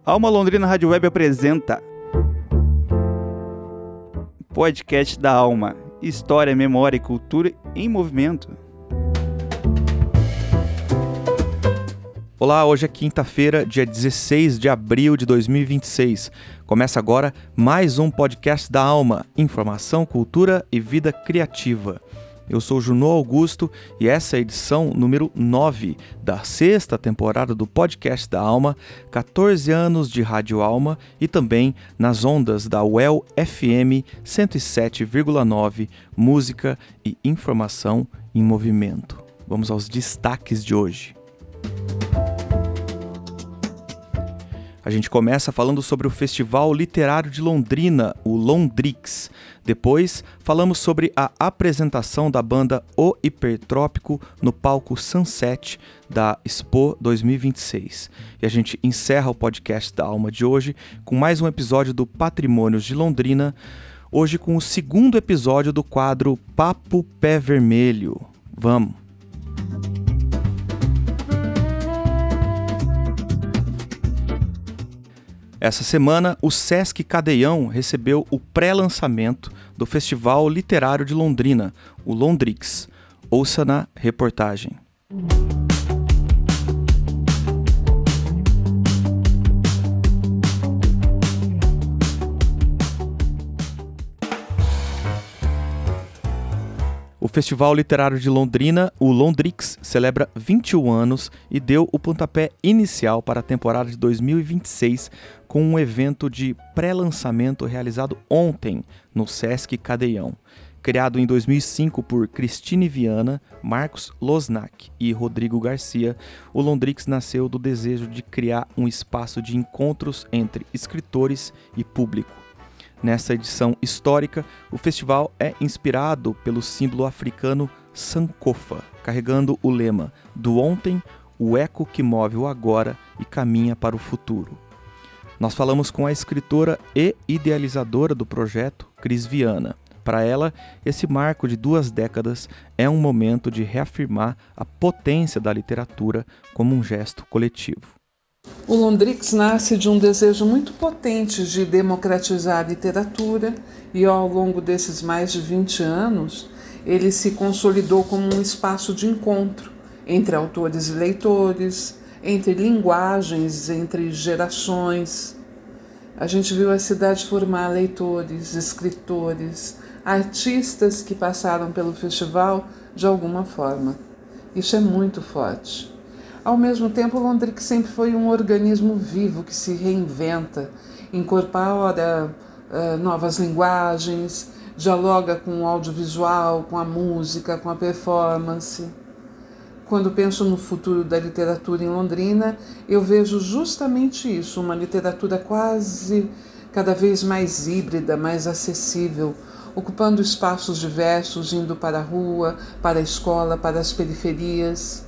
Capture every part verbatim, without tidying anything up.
Alma Londrina Rádio Web apresenta Podcast da Alma, História, Memória e Cultura em Movimento. Olá, hoje é quinta-feira, dia dezesseis de abril de dois mil e vinte e seis. Começa agora mais um Podcast da Alma, Informação, Cultura e Vida Criativa. Eu sou Junô Augusto e essa é a edição número nove da sexta temporada do Podcast da Alma, quatorze anos de Rádio Alma e também nas ondas da U E L F M cento e sete vírgula nove, Música e Informação em Movimento. Vamos aos destaques de hoje. A gente começa falando sobre o Festival Literário de Londrina, o Londrix. Depois, falamos sobre a apresentação da banda O Hipertrópico no palco Sunset da Expo dois mil e vinte e seis. E a gente encerra o podcast da Alma de hoje com mais um episódio do Patrimônios de Londrina, hoje com o segundo episódio do quadro Papo Pé Vermelho. Vamos! Essa semana, o Sesc Cadeião recebeu o pré-lançamento do Festival Literário de Londrina, o Londrix. Ouça na reportagem. O Festival Literário de Londrina, o Londrix, celebra vinte e um anos e deu o pontapé inicial para a temporada de dois mil e vinte e seis com um evento de pré-lançamento realizado ontem no Sesc Cadeião. Criado em dois mil e cinco por Cristine Viana, Marcos Losnak e Rodrigo Garcia, o Londrix nasceu do desejo de criar um espaço de encontros entre escritores e público. Nessa edição histórica, o festival é inspirado pelo símbolo africano Sankofa, carregando o lema do ontem, o eco que move o agora e caminha para o futuro. Nós falamos com a escritora e idealizadora do projeto, Cris Viana. Para ela, esse marco de duas décadas é um momento de reafirmar a potência da literatura como um gesto coletivo. O Londrix nasce de um desejo muito potente de democratizar a literatura e, ao longo desses mais de vinte anos, ele se consolidou como um espaço de encontro entre autores e leitores, entre linguagens, entre gerações. A gente viu a cidade formar leitores, escritores, artistas que passaram pelo festival de alguma forma. Isso é muito forte. Ao mesmo tempo, o Londrix sempre foi um organismo vivo que se reinventa, incorpora uh, novas linguagens, dialoga com o audiovisual, com a música, com a performance. Quando penso no futuro da literatura em Londrina, eu vejo justamente isso, uma literatura quase cada vez mais híbrida, mais acessível, ocupando espaços diversos, indo para a rua, para a escola, para as periferias.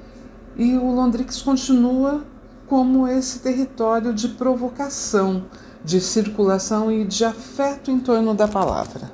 E o Londrix continua como esse território de provocação, de circulação e de afeto em torno da palavra.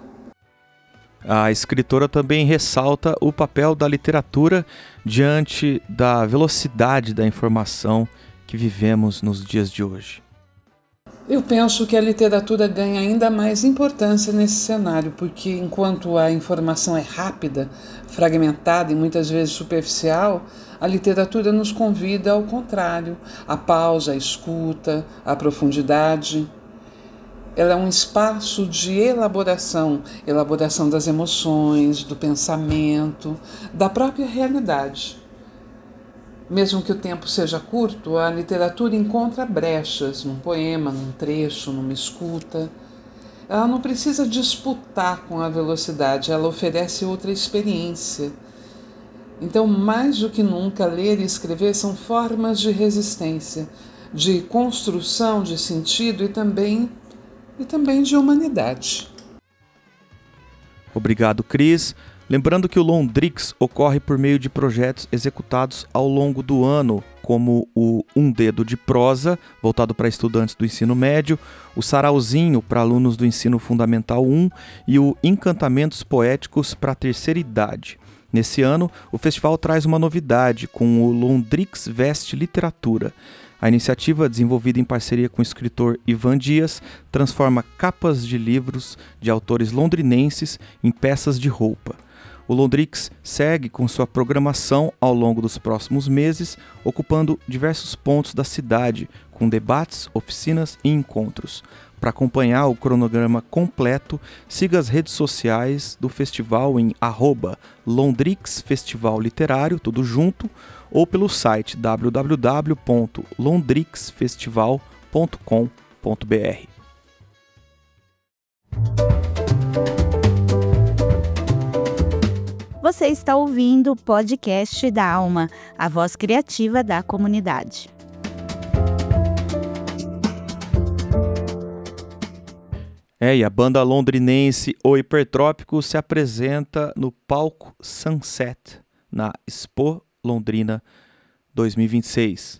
A escritora também ressalta o papel da literatura diante da velocidade da informação que vivemos nos dias de hoje. Eu penso que a literatura ganha ainda mais importância nesse cenário, porque enquanto a informação é rápida, fragmentada e muitas vezes superficial, a literatura nos convida ao contrário, à pausa, à escuta, à profundidade. Ela é um espaço de elaboração, elaboração das emoções, do pensamento, da própria realidade. Mesmo que o tempo seja curto, a literatura encontra brechas num poema, num trecho, numa escuta. Ela não precisa disputar com a velocidade, ela oferece outra experiência. Então, mais do que nunca, ler e escrever são formas de resistência, de construção de sentido e também, e também de humanidade. Obrigado, Cris. Lembrando que o Londrix ocorre por meio de projetos executados ao longo do ano, como o Um Dedo de Prosa, voltado para estudantes do ensino médio, o Sarauzinho para alunos do ensino fundamental um e o Encantamentos Poéticos para a terceira idade. Nesse ano, o festival traz uma novidade com o Londrix Veste Literatura. A A iniciativa, desenvolvida em parceria com o escritor Ivan Dias, transforma capas de livros de autores londrinenses em peças de roupa. O Londrix segue com sua programação ao longo dos próximos meses, ocupando diversos pontos da cidade, com debates, oficinas e encontros. Para acompanhar o cronograma completo, siga as redes sociais do festival em arroba Londrix Festival Literário, tudo junto, ou pelo site w w w ponto londrix festival ponto com ponto b r. Você está ouvindo o podcast da Alma, a voz criativa da comunidade. É, e a banda londrinense O Hipertrópico se apresenta no palco Sunset, na Expo Londrina dois mil e vinte e seis.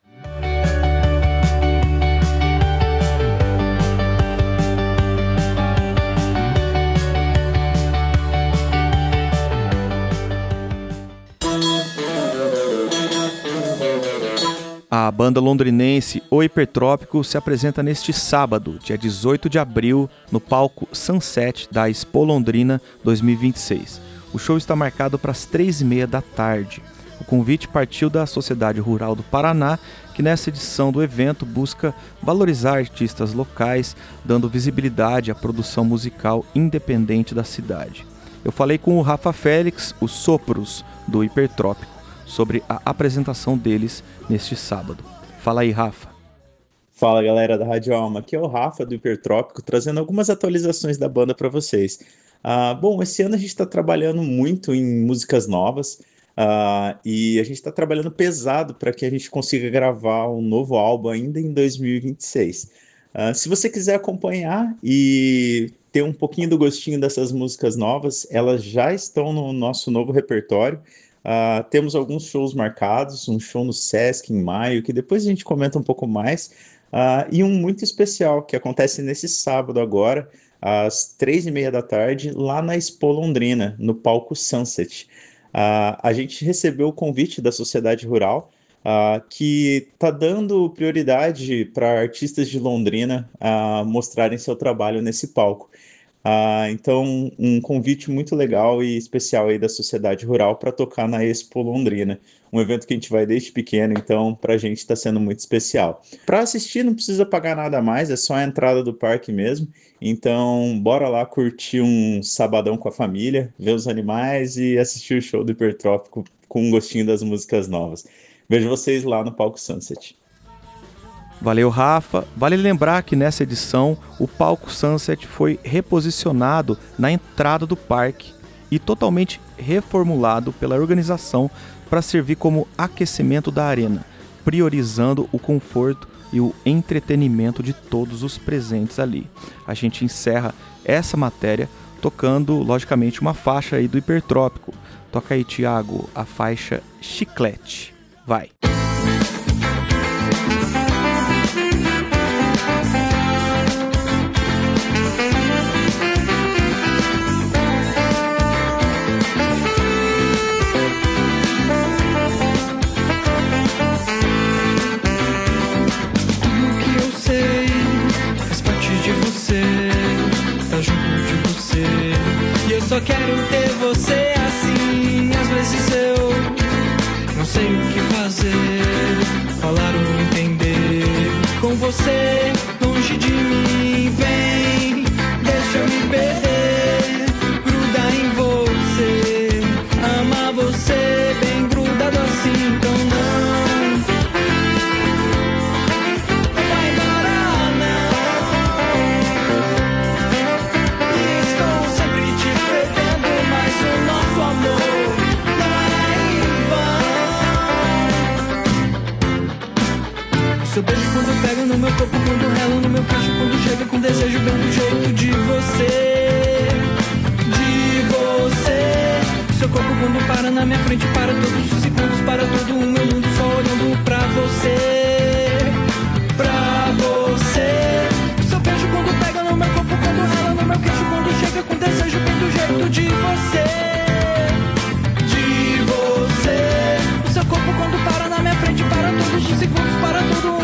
A banda londrinense O Hipertrópico se apresenta neste sábado, dia dezoito de abril, no palco Sunset da Expo Londrina dois mil e vinte e seis. O show está marcado para as três e meia da tarde. O convite partiu da Sociedade Rural do Paraná, que nessa edição do evento busca valorizar artistas locais, dando visibilidade à produção musical independente da cidade. Eu falei com o Rafa Félix, os Sopros do Hipertrópico, sobre a apresentação deles neste sábado. Fala aí, Rafa. Fala, galera da Rádio Alma, aqui é o Rafa do Hipertrópico, trazendo algumas atualizações da banda para vocês. Uh, bom, esse ano a gente está trabalhando muito em músicas novas uh, e a gente está trabalhando pesado para que a gente consiga gravar um novo álbum ainda em dois mil e vinte e seis. Uh, se você quiser acompanhar e ter um pouquinho do gostinho dessas músicas novas, elas já estão no nosso novo repertório. Uh, temos alguns shows marcados, um show no Sesc em maio, que depois a gente comenta um pouco mais, uh, e um muito especial, que acontece nesse sábado agora, às três e meia da tarde, lá na Expo Londrina, no palco Sunset. Uh, a gente recebeu o convite da Sociedade Rural, uh, que está dando prioridade para artistas de Londrina uh, mostrarem seu trabalho nesse palco. Uh, então, um convite muito legal e especial aí da Sociedade Rural para tocar na Expo Londrina, um evento que a gente vai desde pequeno, então para a gente está sendo muito especial. Para assistir não precisa pagar nada mais, é só a entrada do parque mesmo, então bora lá curtir um sabadão com a família, ver os animais e assistir o show do Hipertrópico com um gostinho das músicas novas. Vejo vocês lá no palco Sunset. Valeu, Rafa. Vale lembrar que nessa edição o palco Sunset foi reposicionado na entrada do parque e totalmente reformulado pela organização para servir como aquecimento da arena, priorizando o conforto e o entretenimento de todos os presentes ali. A gente encerra essa matéria tocando, logicamente, uma faixa aí do Hipertrópico. Toca aí, Thiago, a faixa Chiclete. Vai! Só quero ter você assim. Às vezes eu não sei o que fazer, falar ou entender. Com você longe de mim, vem, deixa eu me perder, grudar em você, amar você bem grudado assim. Então não vai embora, não. Estou sempre te perdendo, mas o nosso amor não é em vão. Seu beijo quando pega no meu corpo, quando rela no meu queixo, quando chega com desejo bem do jeito de você, de você. Seu corpo quando para na minha frente, para todos os segundos, para todo o meu mundo, só olhando pra você, pra você. Seu beijo quando pega no meu corpo, quando rela no meu queixo, quando chega com desejo bem do jeito de você, de você. Seu corpo quando para na minha frente, para todos os segundos, para todo o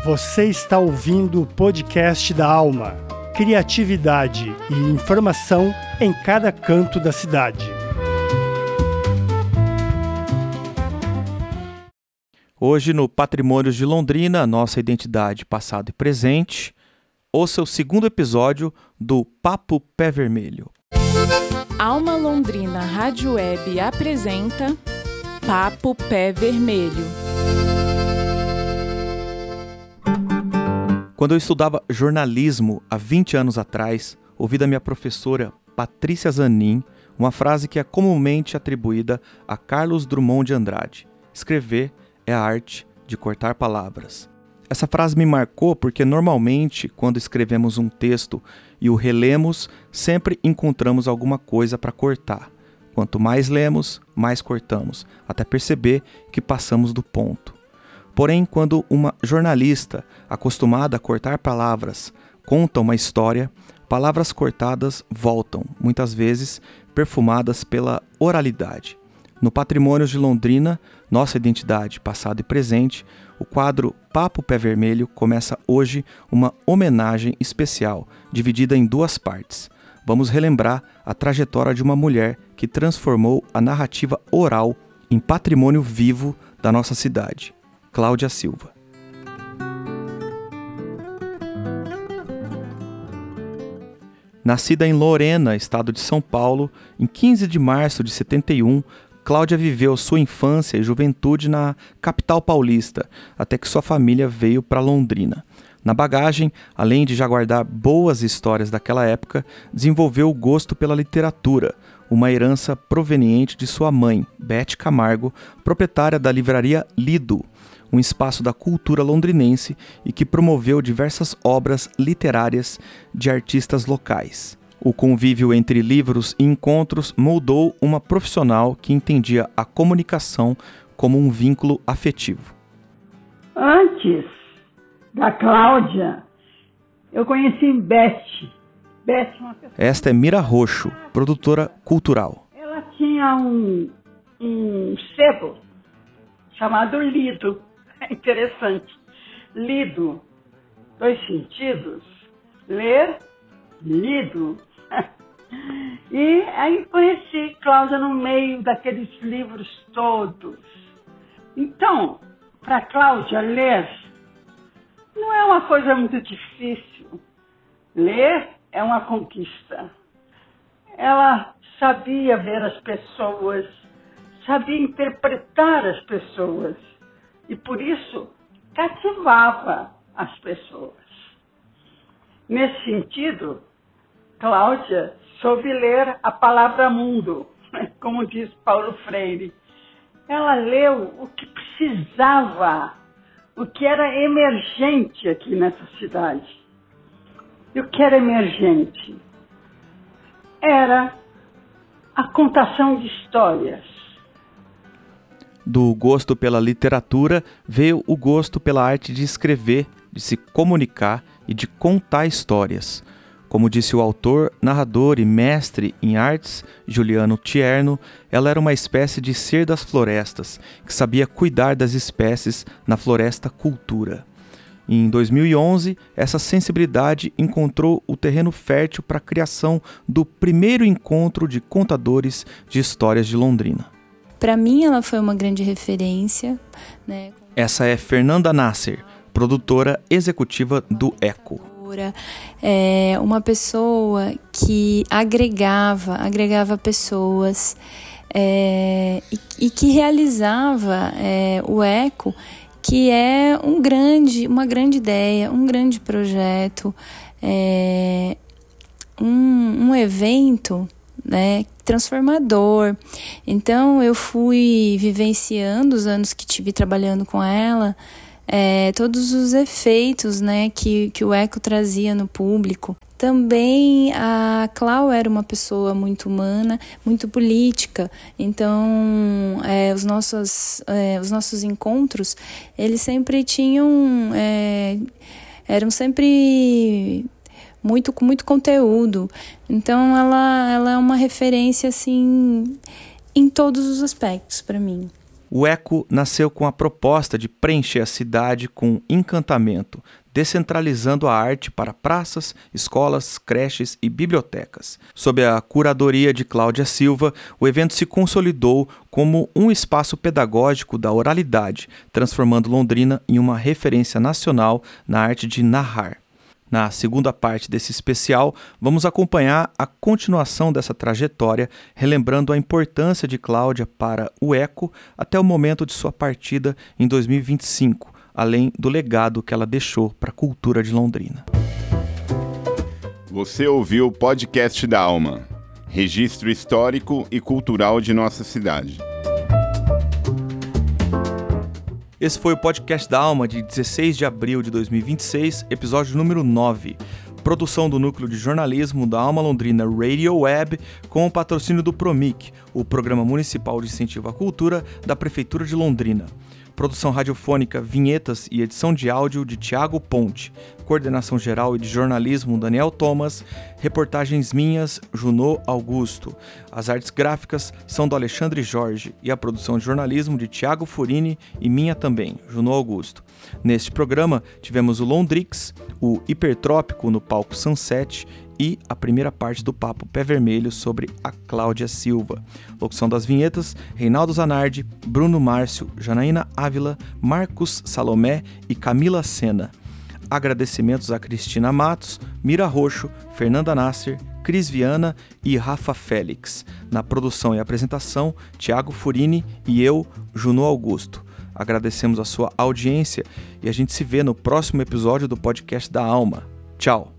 Você está ouvindo o podcast da Alma. Criatividade e informação em cada canto da cidade. Hoje no Patrimônios de Londrina, nossa identidade passado e presente, ouça o segundo episódio do Papo Pé Vermelho. Alma Londrina Rádio Web apresenta Papo Pé Vermelho. Quando eu estudava jornalismo há vinte anos atrás, ouvi da minha professora Patrícia Zanin uma frase que é comumente atribuída a Carlos Drummond de Andrade: escrever é a arte de cortar palavras. Essa frase me marcou porque normalmente quando escrevemos um texto e o relemos, sempre encontramos alguma coisa para cortar. Quanto mais lemos, mais cortamos, até perceber que passamos do ponto. Porém, quando uma jornalista, acostumada a cortar palavras, conta uma história, palavras cortadas voltam, muitas vezes perfumadas pela oralidade. No Patrimônios de Londrina, nossa identidade passado e presente, o quadro Papo Pé Vermelho começa hoje uma homenagem especial, dividida em duas partes. Vamos relembrar a trajetória de uma mulher que transformou a narrativa oral em patrimônio vivo da nossa cidade. Cláudia Silva. Nascida em Lorena, estado de São Paulo, em quinze de março de setenta e um, Cláudia viveu sua infância e juventude na capital paulista, até que sua família veio para Londrina. Na bagagem, além de já guardar boas histórias daquela época, desenvolveu o gosto pela literatura, uma herança proveniente de sua mãe, Beth Camargo, proprietária da livraria Lido, um espaço da cultura londrinense e que promoveu diversas obras literárias de artistas locais. O convívio entre livros e encontros moldou uma profissional que entendia a comunicação como um vínculo afetivo. Antes da Cláudia, eu conheci Beth. Beth uma pessoa... Esta é Mira Roxo, produtora cultural. Ela tinha um, um sebo chamado Lido. É interessante. Lido, dois sentidos. Ler, lido. E aí conheci Cláudia no meio daqueles livros todos. Então, para Cláudia, ler não é uma coisa muito difícil. Ler é uma conquista. Ela sabia ver as pessoas, sabia interpretar as pessoas e, por isso, cativava as pessoas. Nesse sentido, Cláudia soube ler a palavra mundo, como diz Paulo Freire. Ela leu o que precisava, o que era emergente aqui nessa cidade. E o que era emergente? Era a contação de histórias. Do gosto pela literatura veio o gosto pela arte de escrever, de se comunicar e de contar histórias. Como disse o autor, narrador e mestre em artes, Juliano Tierno, ela era uma espécie de ser das florestas, que sabia cuidar das espécies na floresta cultura. Em dois mil e onze, essa sensibilidade encontrou o terreno fértil para a criação do primeiro encontro de contadores de histórias de Londrina. Para mim, ela foi uma grande referência, né? Essa é Fernanda Nasser, produtora executiva do Eco. É uma pessoa que agregava, agregava pessoas é, e, e que realizava é, o Eco, que é um grande, uma grande ideia, um grande projeto, é, um, um evento, né, transformador. Então eu fui vivenciando os anos que tive trabalhando com ela, é, todos os efeitos, né, que, que o Eco trazia no público. Também a Clau era uma pessoa muito humana, muito política, então é, os, nossos, é, os nossos encontros, eles sempre tinham, é, eram sempre muito, com muito conteúdo, então ela, ela é uma referência assim, em todos os aspectos para mim. O Eco nasceu com a proposta de preencher a cidade com encantamento, descentralizando a arte para praças, escolas, creches e bibliotecas. Sob a curadoria de Cláudia Silva, o evento se consolidou como um espaço pedagógico da oralidade, transformando Londrina em uma referência nacional na arte de narrar. Na segunda parte desse especial, vamos acompanhar a continuação dessa trajetória, relembrando a importância de Cláudia para o Eco até o momento de sua partida em dois mil e vinte e cinco, além do legado que ela deixou para a cultura de Londrina. Você ouviu o podcast da Alma, registro histórico e cultural de nossa cidade. Esse foi o podcast da Alma de dezesseis de abril de dois mil e vinte e seis, episódio número nove. Produção do Núcleo de Jornalismo da Alma Londrina Radio Web, com o patrocínio do PROMIC, o Programa Municipal de Incentivo à Cultura da Prefeitura de Londrina. Produção radiofônica, vinhetas e edição de áudio de Tiago Ponte. Coordenação geral e de jornalismo, Daniel Thomas. Reportagens minhas, Junô Augusto. As artes gráficas são do Alexandre Jorge e a produção de jornalismo de Tiago Furini e minha também, Junô Augusto. Neste programa tivemos o Londrix, o Hipertrópico no palco Sunset e a primeira parte do Papo Pé Vermelho sobre a Cláudia Silva. Locução das vinhetas, Reinaldo Zanardi, Bruno Márcio, Janaína Ávila, Marcos Salomé e Camila Sena. Agradecimentos a Cristina Matos, Mira Roxo, Fernanda Nasser, Cris Viana e Rafa Félix. Na produção e apresentação, Tiago Furini e eu, Junô Augusto. Agradecemos a sua audiência e a gente se vê no próximo episódio do podcast da Alma. Tchau!